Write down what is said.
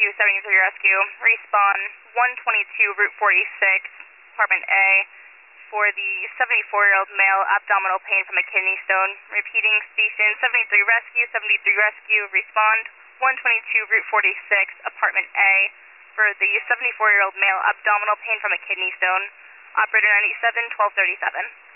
Rescue, 73 Rescue. Respawn 122 Route 46, Apartment A, for the 74-year-old male abdominal pain from a kidney stone. Repeating, station 73 Rescue, 73 Rescue. Respond 122 Route 46, Apartment A, for the 74-year-old male abdominal pain from a kidney stone. Operator 97, 1237.